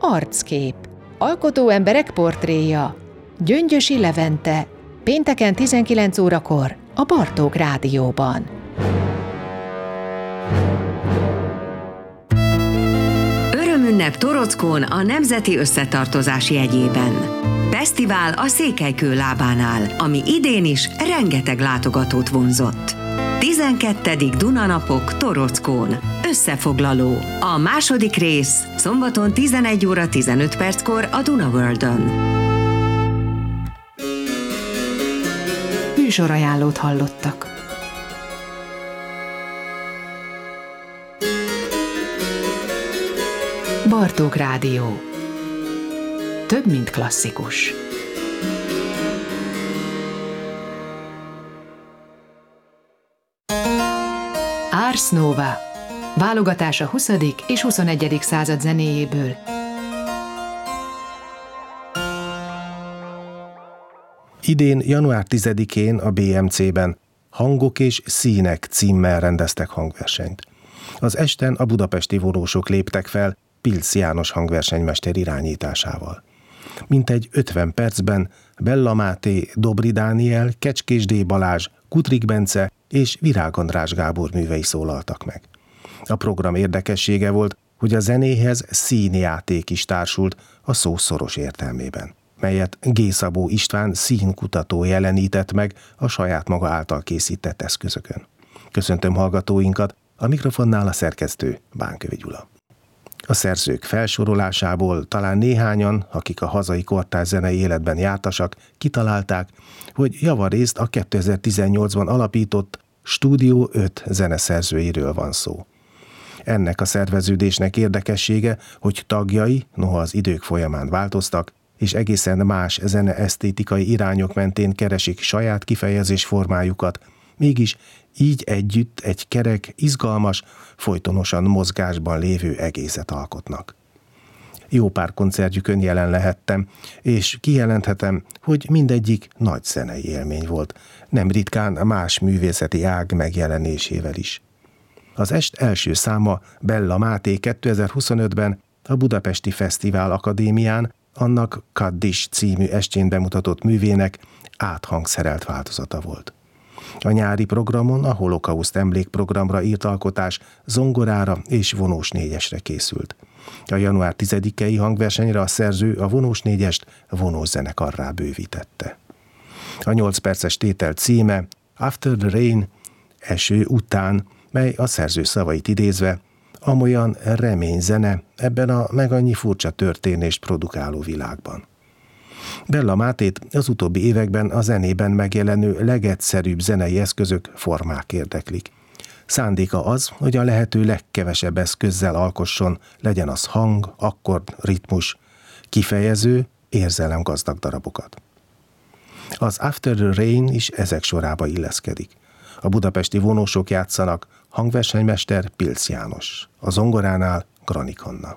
Arckép. Alkotó emberek portréja. Gyöngyösi Levente. Pénteken 19 órakor a Bartók Rádióban. Örömünnep Torockón a Nemzeti Összetartozás jegyében. Fesztivál a Székelykő lábánál, ami idén is rengeteg látogatót vonzott. 12. Dunanapok Torockón. Összefoglaló. A második rész szombaton 11 óra 15 perckor a Duna Worldön. Műsorajánlót hallottak. Bartók Rádió. Több, mint klasszikus. Ars Nova. Válogatás a 20. és 21. század zenéjéből. Idén, január 10-én a BMC-ben Hangok és színek címmel rendeztek hangversenyt. Az esten a budapesti vonósok léptek fel Pilc János hangversenymester irányításával. Mintegy 50 percben Bella Máté, Dobri Dániel, Kecskés D. Balázs, Kutrik Bence és Virág András Gábor művei szólaltak meg. A program érdekessége volt, hogy a zenéhez színjáték is társult a szó szoros értelmében, melyet G. Szabó István színkutató jelenített meg a saját maga által készített eszközökön. Köszöntöm hallgatóinkat, a mikrofonnál a szerkesztő Bánkövi Gyula. A szerzők felsorolásából talán néhányan, akik a hazai kortárs zenei életben jártasak, kitalálták, hogy javarészt a 2018-ban alapított Stúdió 5 zeneszerzőiről van szó. Ennek a szerveződésnek érdekessége, hogy tagjai, noha az idők folyamán változtak, és egészen más zeneesztétikai irányok mentén keresik saját kifejezés formájukat, mégis így együtt egy kerek, izgalmas, folytonosan mozgásban lévő egészet alkotnak. Jó pár koncertjükön jelen lehettem, és kijelenthetem, hogy mindegyik nagy zenei élmény volt, nem ritkán más művészeti ág megjelenésével is. Az est első száma Bella Máté 2025-ben a Budapesti Fesztivál Akadémián annak Kaddish című estjén bemutatott művének áthangszerelt változata volt. A nyári programon a holokauszt emlékprogramra írt alkotás zongorára és vonós négyesre készült. A január 10-i hangversenyre a szerző a vonós négyest vonós zenekarrá bővítette. A 8 perces tétel címe After the Rain, eső után, mely a szerző szavait idézve amolyan reményzene ebben a meg annyi furcsa történést produkáló világban. Bella Mátét az utóbbi években a zenében megjelenő legegyszerűbb zenei eszközök, formák érdeklik. Szándéka az, hogy a lehető legkevesebb eszközzel alkosson, legyen az hang, akkord, ritmus, kifejező, érzelemgazdag darabokat. Az After the Rain is ezek sorába illeszkedik. A budapesti vonósok játszanak, hangversenymester Pilc János, a zongoránál Granik Anna.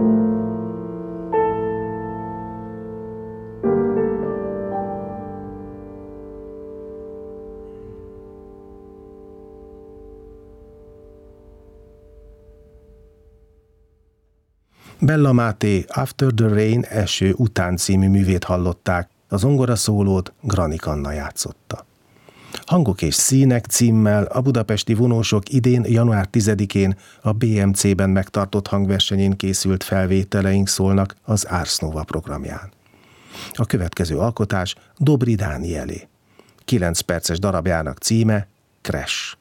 Bella Máté After the Rain eső után című művét hallották, a zongoraszólót Granik Anna játszotta. Hangok és színek címmel a budapesti vonósok idén január 10-én a BMC-ben megtartott hangversenyén készült felvételeink szólnak az Ars Nova programján. A következő alkotás Dobry Dánielé. 9 perces darabjának címe Crash.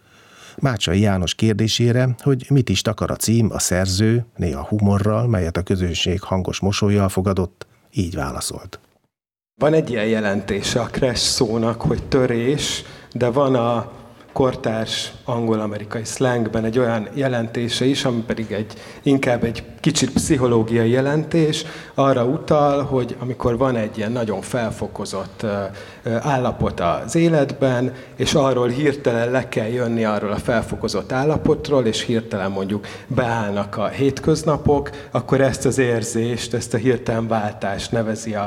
Mácsai János kérdésére, hogy mit is takar a cím, a szerző, néha humorral, melyet a közönség hangos mosollyal fogadott, így válaszolt. Van egy ilyen jelentése a crash szónak, hogy törés, de van a kortárs angol-amerikai slangben egy olyan jelentése is, ami pedig inkább egy kicsit pszichológiai jelentés, arra utal, hogy amikor van egy ilyen nagyon felfokozott állapot az életben, és arról hirtelen le kell jönni arról a felfokozott állapotról, és hirtelen mondjuk beállnak a hétköznapok, akkor ezt az érzést, ezt a hirtelen váltást nevezi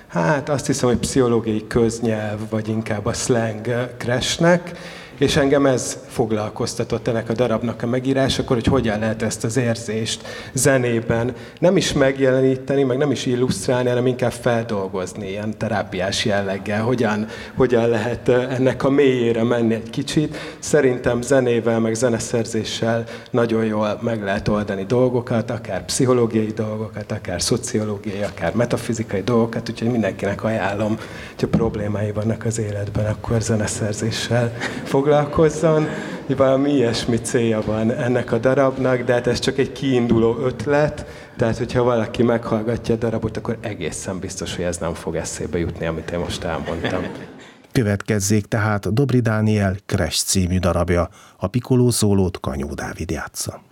azt hiszem, hogy pszichológiai köznyelv, vagy inkább a slang crashnek, és engem ez foglalkoztatott ennek a darabnak a megírásakor, hogy hogyan lehet ezt az érzést zenében nem is megjeleníteni, meg nem is illusztrálni, hanem inkább feldolgozni ilyen terápiás jelleggel, hogyan lehet ennek a mélyére menni egy kicsit. Szerintem zenével, meg zeneszerzéssel nagyon jól meg lehet oldani dolgokat, akár pszichológiai dolgokat, akár szociológiai, akár metafizikai dolgokat, úgyhogy mindenkinek ajánlom, hogyha problémái vannak az életben, akkor zeneszerzéssel foglalkozzon. Valami ilyesmi célja van ennek a darabnak, de hát ez csak egy kiinduló ötlet, tehát hogyha valaki meghallgatja a darabot, akkor egészen biztos, hogy ez nem fog eszébe jutni, amit én most elmondtam. Következzék tehát Dobry Dániel Crash című darabja, a pikoló szólót Kanyó Dávid játsza.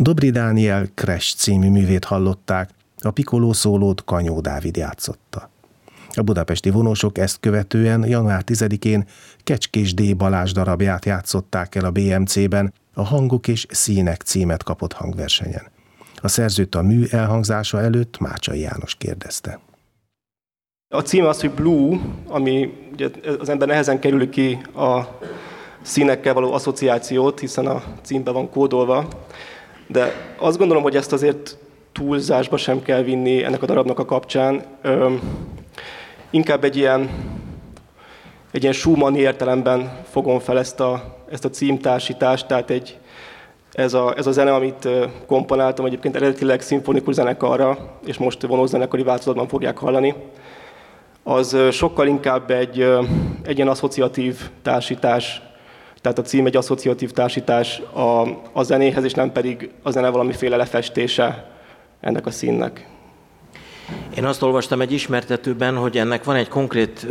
Dobry Dániel Crash című művét hallották, a pikoló szólót Kanyó Dávid játszotta. A budapesti vonósok ezt követően január 10-én Kecskés D. Balázs darabját játszották el a BMC-ben, a Hangok és színek címet kapott hangversenyen. A szerzőt a mű elhangzása előtt Mácsai János kérdezte. A címe az, hogy Blue, ami ugye az ember nehezen kerül ki a színekkel való asszociációt, hiszen a címben van kódolva, de azt gondolom, hogy ezt azért túlzásba sem kell vinni ennek a darabnak a kapcsán. Inkább egy ilyen Schumanni értelemben fogom fel ezt a címtársítást, tehát ez a zene, amit komponáltam, egyébként eredetileg szimfonikus zenekarra, és most vonózenekari változatban fogják hallani, az sokkal inkább egy ilyen asszociatív társítás, tehát a cím egy asszociatív társítás a zenéhez, és nem pedig a zene valamiféle lefestése ennek a színnek. Én azt olvastam egy ismertetőben, hogy ennek van egy konkrét,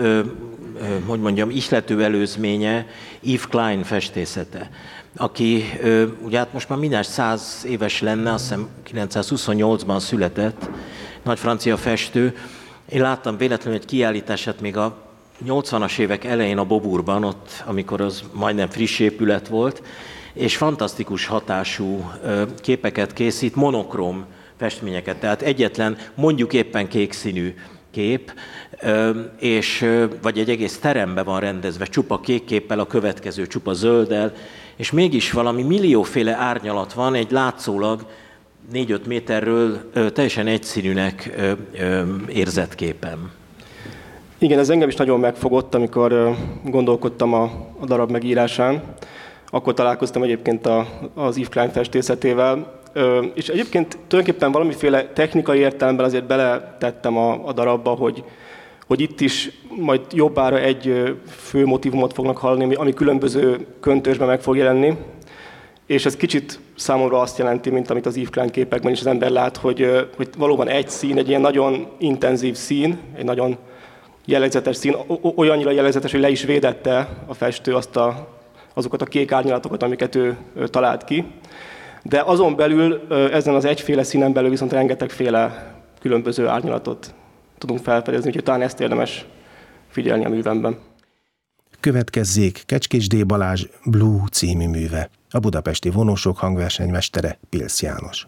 ihlető előzménye, Yves Klein festészete, aki ugye hát most már mindjárt 100 éves lenne, azt hiszem 928-ban született, nagy francia festő. Én láttam véletlenül egy kiállítását még a 80-as évek elején a Boburban, ott, amikor az majdnem friss épület volt, és fantasztikus hatású képeket készít, monokróm festményeket, tehát egyetlen, mondjuk éppen kék színű kép, vagy egy egész terembe van rendezve, csupa kék képpel, a következő csupa zölddel, és mégis valami millióféle árnyalat van, egy látszólag 4-5 méterről teljesen egyszínűnek érzett képen. Igen, ez engem is nagyon megfogott, amikor gondolkodtam a darab megírásán. Akkor találkoztam egyébként az Yves Klein festészetével, és egyébként tulajdonképpen valamiféle technikai értelemben azért beletettem a darabba, hogy itt is majd jobbára egy fő motívumot fognak hallani, ami különböző köntösben meg fog jelenni. És ez kicsit számomra azt jelenti, mint amit az Yves Klein képekben is az ember lát, hogy valóban egy szín, egy ilyen nagyon intenzív szín, egy nagyon jellegzetes szín, olyannyira jellegzetes, hogy le is védette a festő azokat a kék árnyalatokat, amiket ő talált ki. De azon belül, ezen az egyféle színen belül viszont rengetegféle különböző árnyalatot tudunk felfedezni, úgyhogy talán ezt érdemes figyelni a művemben. Következzék Kecskés D. Balázs Blue című műve. A budapesti vonósok hangversenymestere Pilsz János.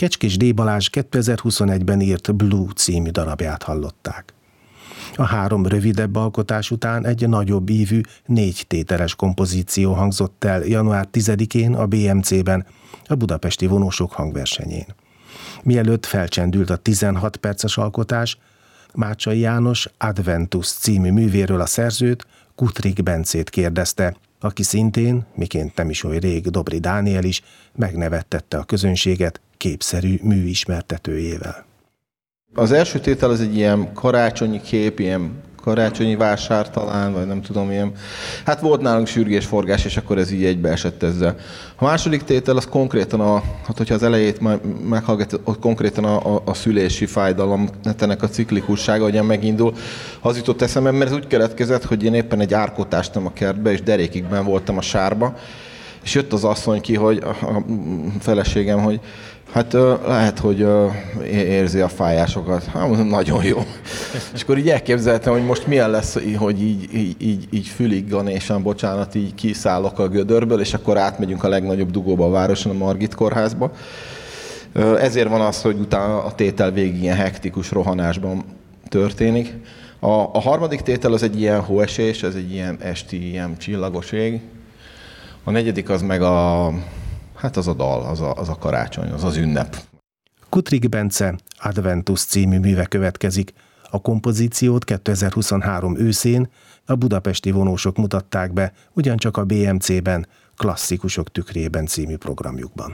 Kecskés D. Balázs 2021-ben írt Blue című darabját hallották. A 3 rövidebb alkotás után egy nagyobb ívű 4 tételes kompozíció hangzott el január 10-én a BMC-ben, a budapesti vonósok hangversenyén. Mielőtt felcsendült a 16 perces alkotás, Mácsai János Adventus című művéről a szerzőt, Kutrik Bencét kérdezte, aki szintén, miként nem is oly rég Dobry Dániel is, megnevettette a közönséget képszerű műismertetőjével. Az első tétel az egy ilyen karácsonyi kép, ilyen karácsonyi vásár talán, vagy nem tudom, ilyen. Hát volt nálunk sürgésforgás, és akkor ez így egybeesett ezzel. A második tétel az konkrétan, hogyha az elejét meghallgatod, ott konkrétan a szülési fájdalom, ennek a ciklikussága, ahogyan megindul, az jutott eszembe, mert ez úgy keletkezett, hogy én éppen egy árkot ástam a kertbe, és derékig benn voltam a sárba, és jött az asszony ki, hogy a feleségem, hogy hát lehet, hogy érzi a fájásokat. Hát mondom, nagyon jó. És akkor így elképzeltem, hogy most milyen lesz, hogy így füligganésan, bocsánat, így kiszállok a gödörből, és akkor átmegyünk a legnagyobb dugóba a városon, a Margit kórházba. Ezért van az, hogy utána a tétel végig ilyen hektikus rohanásban történik. A harmadik tétel az egy ilyen hóesés, ez egy ilyen esti, ilyen csillagos ég. A negyedik az meg az a dal, az a karácsony, az ünnep. Kutrik Bence Adventus című műve következik. A kompozíciót 2023 őszén a budapesti vonósok mutatták be, ugyancsak a BMC-ben, Klasszikusok tükrében című programjukban.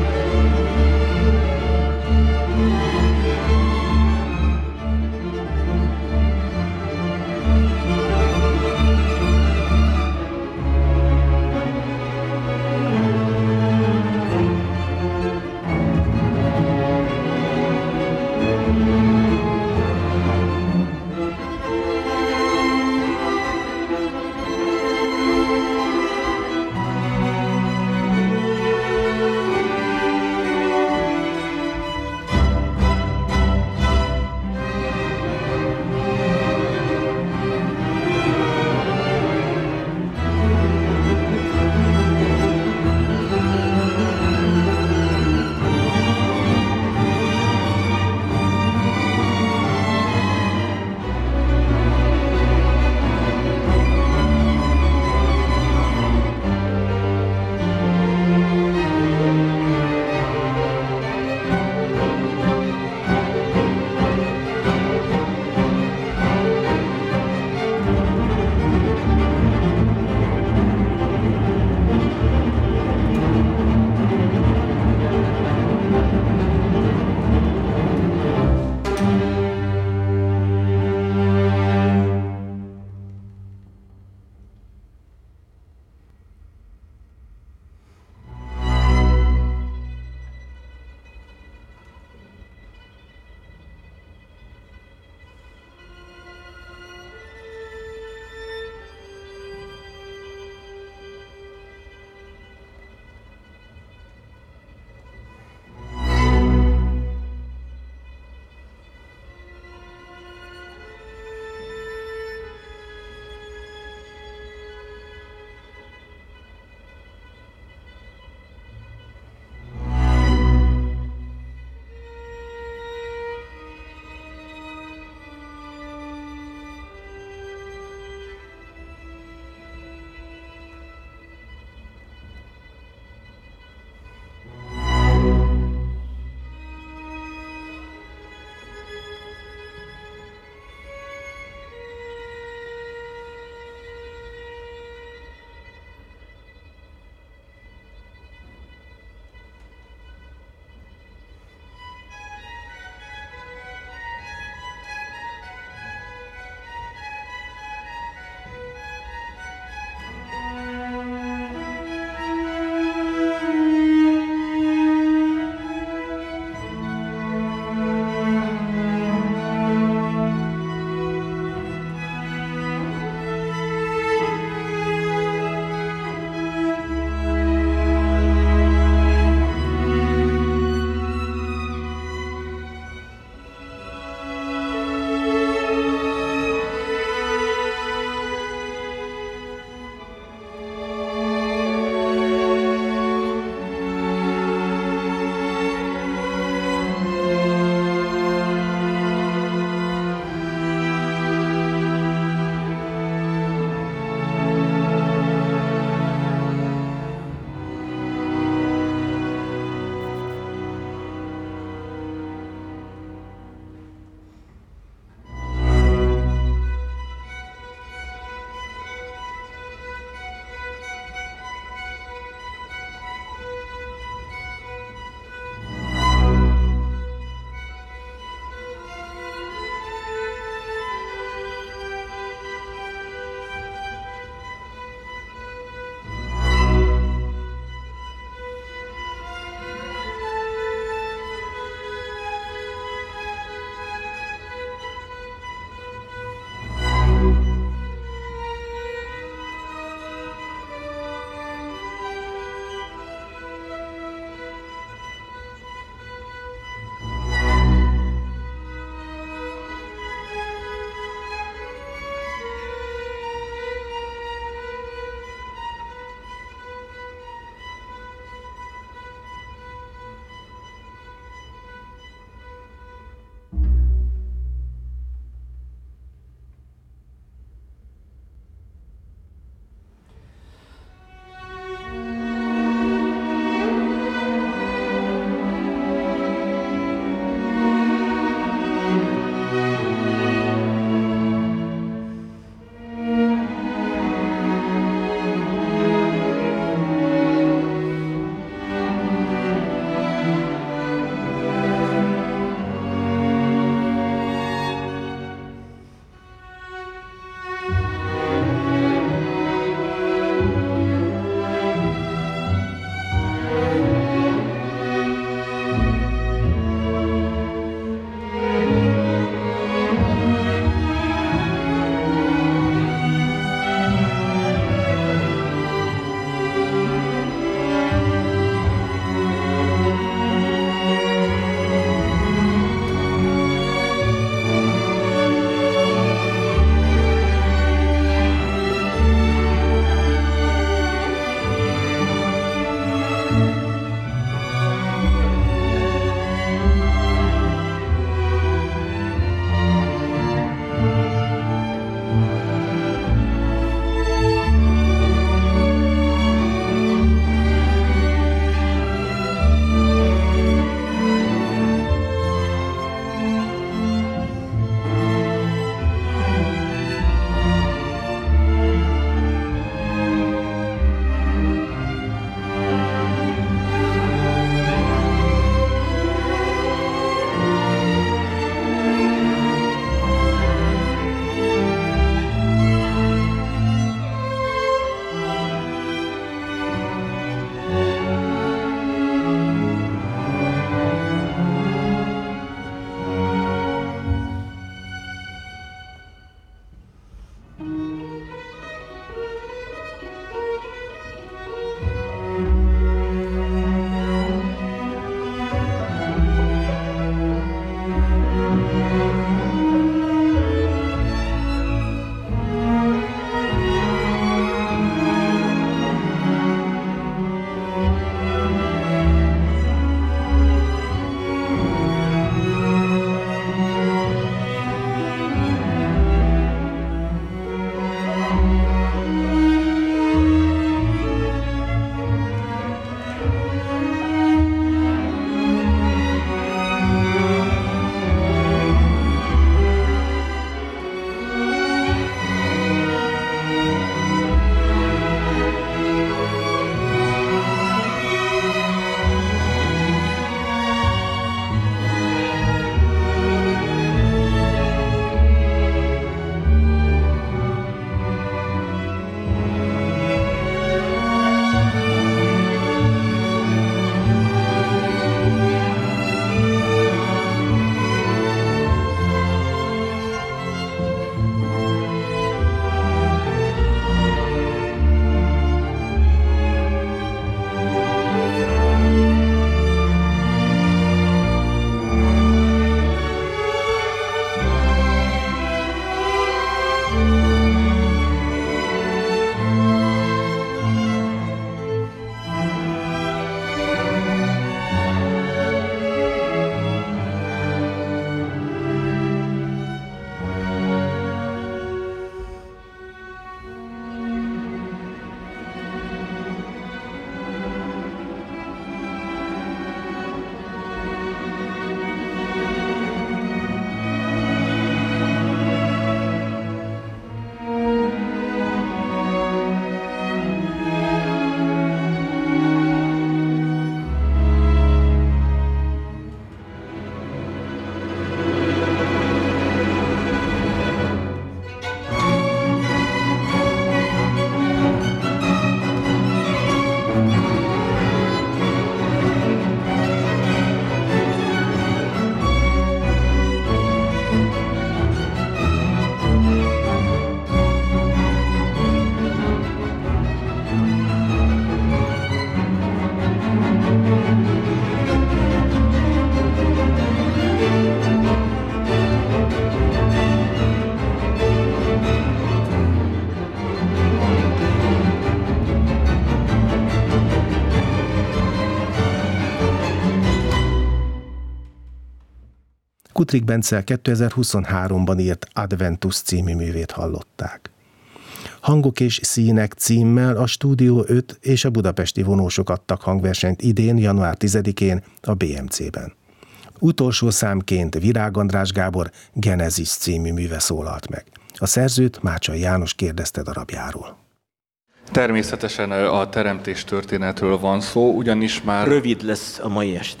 Kutrik Bence 2023-ban írt Adventus című művét hallották. Hangok és színek címmel a Stúdió 5 és a Budapesti Vonósok adtak hangversenyt idén, január 10-én a BMC-ben. Utolsó számként Virág András Gábor Genezis című műve szólalt meg. A szerzőt Mácsai János kérdezte darabjáról. Természetesen a teremtés történetről van szó, ugyanis már... Rövid lesz a mai este.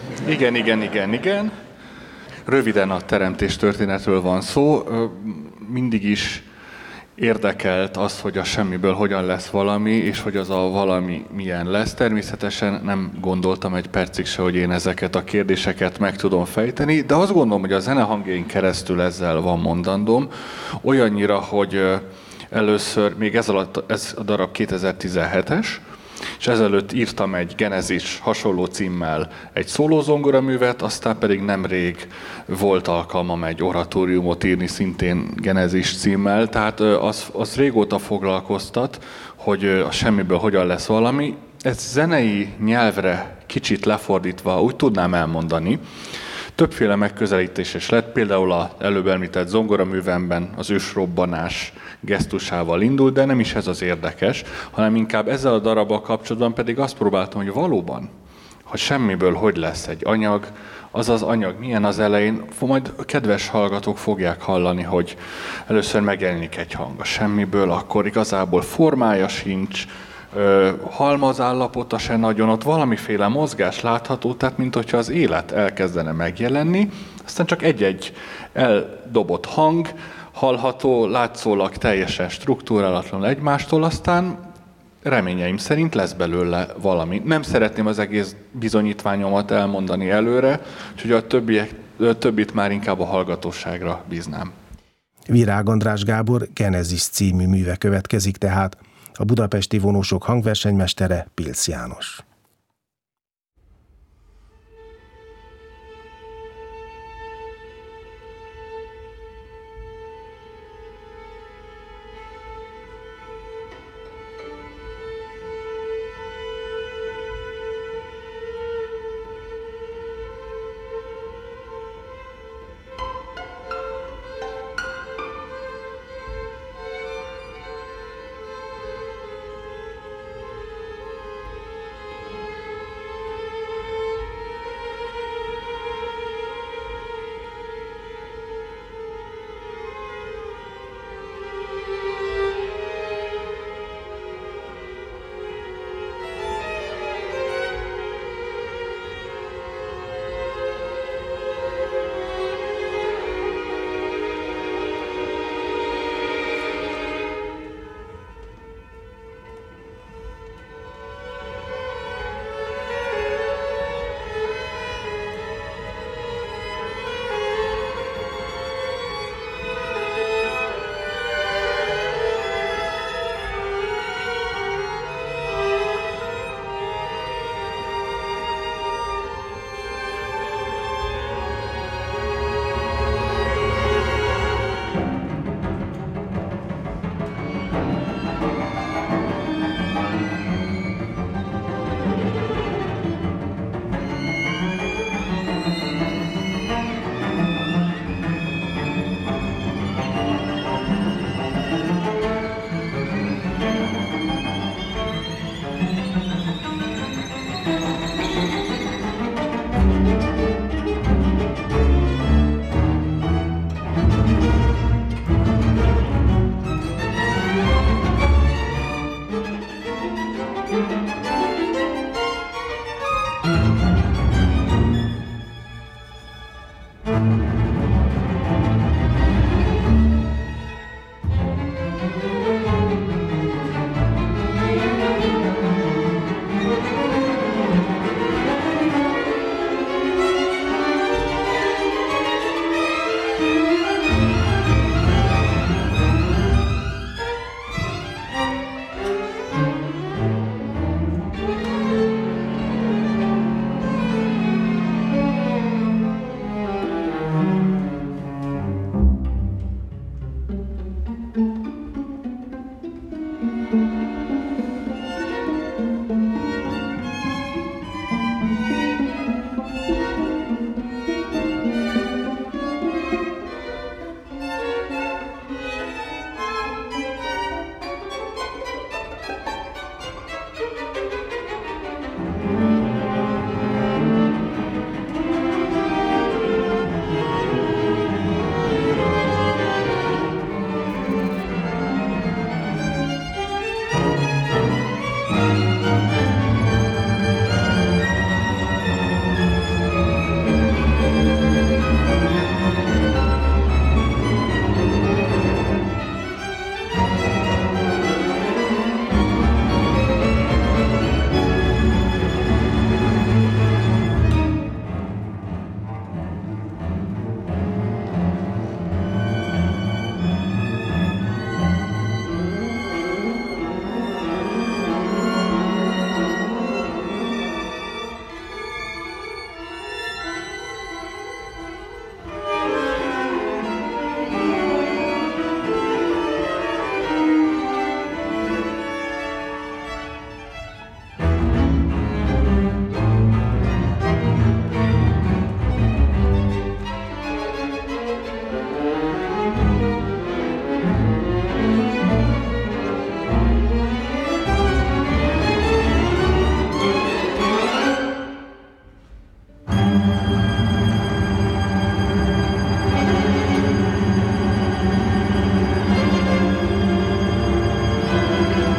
Igen. Röviden a teremtés történetről van szó. Mindig is érdekelt az, hogy a semmiből hogyan lesz valami, és hogy az a valami milyen lesz. Természetesen nem gondoltam egy percig se, hogy én ezeket a kérdéseket meg tudom fejteni, de azt gondolom, hogy a zenehangjaink keresztül ezzel van mondandóm. Olyannyira, hogy először, még ez a darab 2017-es, és ezelőtt írtam egy Genezis hasonló címmel egy szólózongoraművet, aztán pedig nemrég volt alkalmam egy oratóriumot írni szintén Genezis címmel, tehát az régóta foglalkoztat, hogy a semmiből hogyan lesz valami. Ez zenei nyelvre kicsit lefordítva úgy tudnám elmondani. Többféle megközelítés is lett, például az előbb említett zongoraművemben az ősrobbanás gesztusával indult, de nem is ez az érdekes, hanem inkább ezzel a darabbal kapcsolatban pedig azt próbáltam, hogy valóban, ha semmiből hogy lesz egy anyag, az az anyag milyen az elején, majd a kedves hallgatók fogják hallani, hogy először megjelenik egy hang a semmiből, akkor igazából formája sincs, halmazállapota se nagyon, ott valamiféle mozgás látható, tehát mint hogyha az élet elkezdene megjelenni, aztán csak egy-egy eldobott hang hallható, látszólag teljesen struktúrálatlanul egymástól, aztán reményeim szerint lesz belőle valami. Nem szeretném az egész bizonyítványomat elmondani előre, úgyhogy a többit már inkább a hallgatóságra bíznám. Virág András Gábor Genezis című műve következik tehát, a Budapesti Vonósok hangversenymestere Pilc János.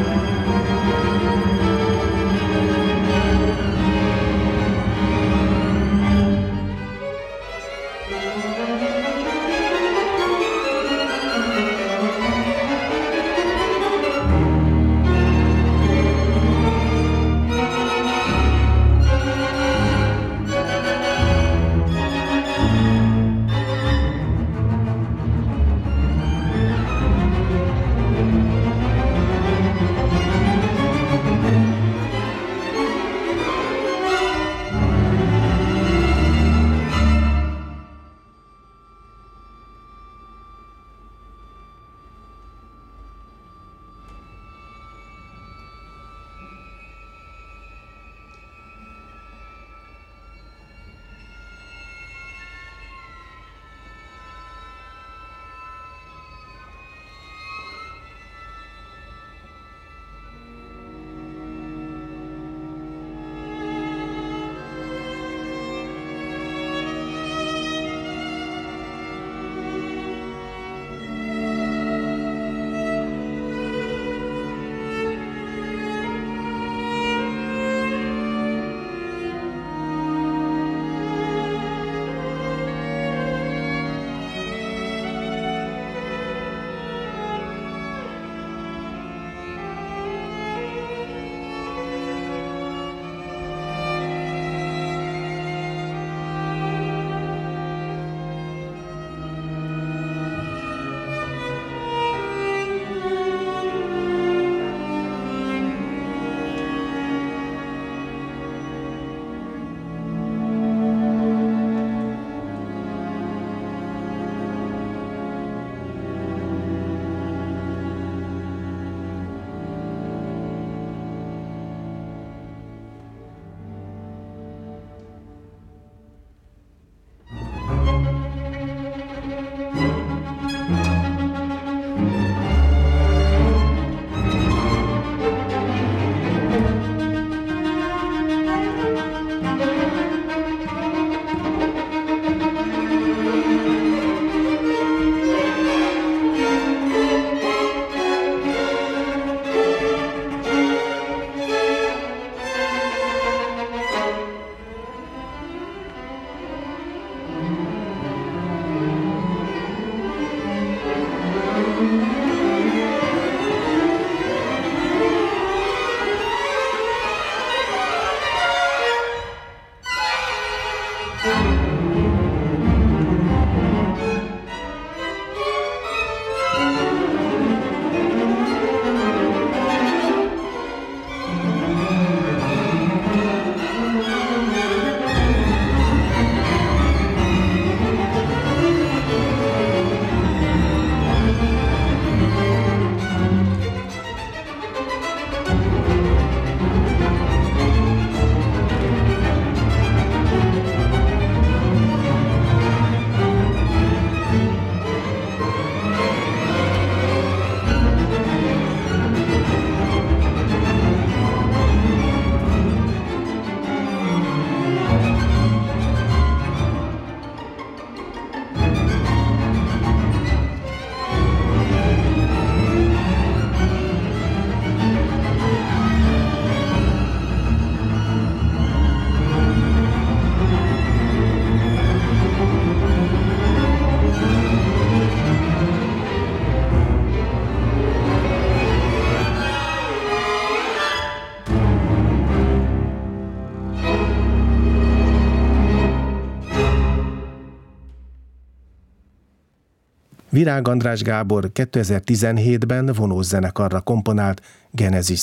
Virág András Gábor 2017-ben vonós zenekarra komponált Genesis